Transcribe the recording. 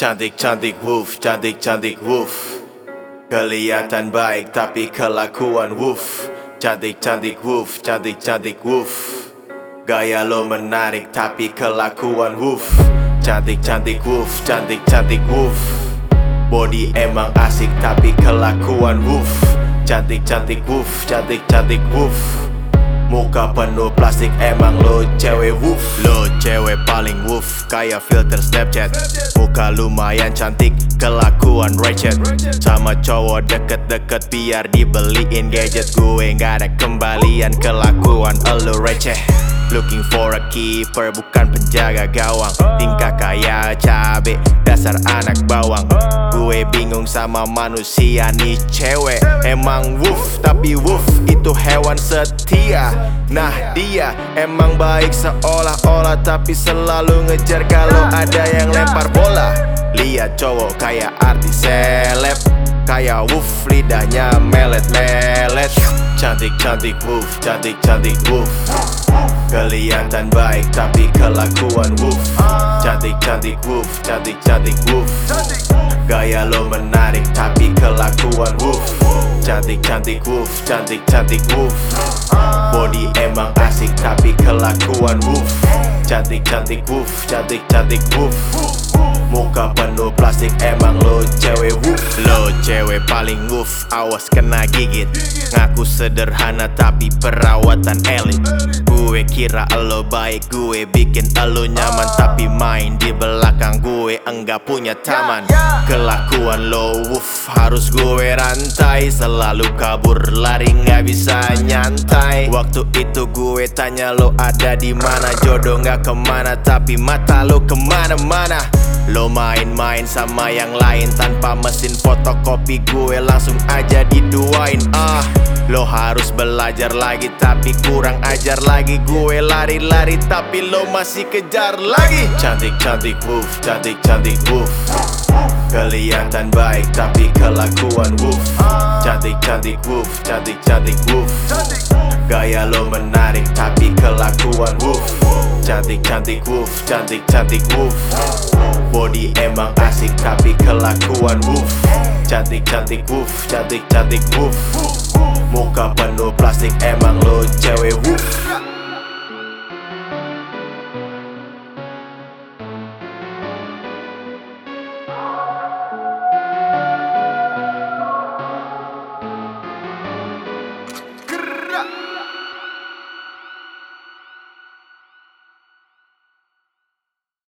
Cantik-cantik woof, cantik-cantik woof. Kelihatan baik tapi kelakuan woof. Cantik-cantik woof, cantik-cantik woof. Gaya lo menarik tapi kelakuan woof. Cantik-cantik woof, cantik-cantik woof. Body emang asik tapi kelakuan woof. Cantik-cantik woof, cantik-cantik woof. Muka penuh plastik emang lo cewek woof. Lo cewek paling woof kayak filter Snapchat. Muka lumayan cantik, kelakuan ratchet. Sama cowok deket-deket biar dibeliin gadget. Gue gak ada kembalian, kelakuan elo receh. Looking for a keeper, bukan penjaga gawang. Tingkah kayak cabe, dasar anak bawang. Gue bingung sama manusia nih cewek. Emang woof, tapi woof itu hewan setia. Nah dia emang baik seolah-olah, tapi selalu ngejar kalau ada yang lempar bola. Lihat cowok kayak artis seleb, kayak woof lidahnya melet-melet. Cantik-cantik woof, cantik-cantik woof. Kelihatan baik tapi kelakuan woof. Cantik-cantik woof, cantik-cantik woof. Gaya lo menarik tapi kelakuan woof. Cantik-cantik woof, cantik-cantik woof. Body emang asik tapi kelakuan woof. Cantik-cantik woof, cantik-cantik woof. Muka penuh plastik emang lo cewek woof. Lo cewek paling woof, awas kena gigit. Ngaku sederhana tapi perawatan elit. Gue kira lo baik, gue bikin lo nyaman. Tapi main di belakang gue enggak punya taman. Kelakuan lo woof, harus gue rantai. Selalu kabur lari gak bisa nyantai. Waktu itu gue tanya lo ada di mana. Jodoh gak kemana tapi mata lo kemana-mana. Lo main-main sama yang lain tanpa mesin fotokopi, gue langsung aja diduain. Lo harus belajar lagi tapi kurang ajar lagi. Gue lari-lari tapi lo masih kejar lagi. Cantik-cantik woof, cantik-cantik woof. Kelihatan baik tapi kelakuan woof. Cantik-cantik woof, cantik-cantik woof. Gaya lo menarik tapi kelakuan woof. Cantik-cantik woof, cantik-cantik woof. Body emang asik tapi kelakuan woof. Cantik-cantik woof, cantik-cantik woof. Muka penuh plastik emang lo cewek woof. Gerak.